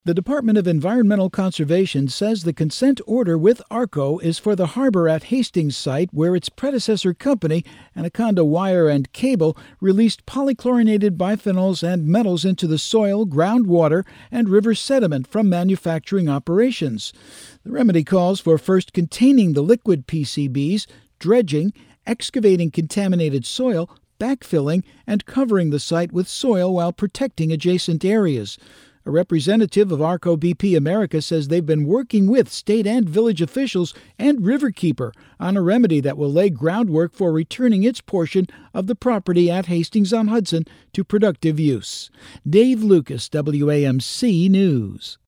The Department of Environmental Conservation says the consent order with ARCO is for the harbor at Hastings site where its predecessor company, Anaconda Wire and Cable, released polychlorinated biphenyls and metals into the soil, groundwater, and river sediment from manufacturing operations. The remedy calls for first containing the liquid PCBs, dredging, excavating contaminated soil, backfilling, and covering the site with soil while protecting adjacent areas. A representative of ARCO BP America says they've been working with state and village officials and Riverkeeper on a remedy that will lay groundwork for returning its portion of the property at Hastings-on-Hudson to productive use. Dave Lucas, WAMC News.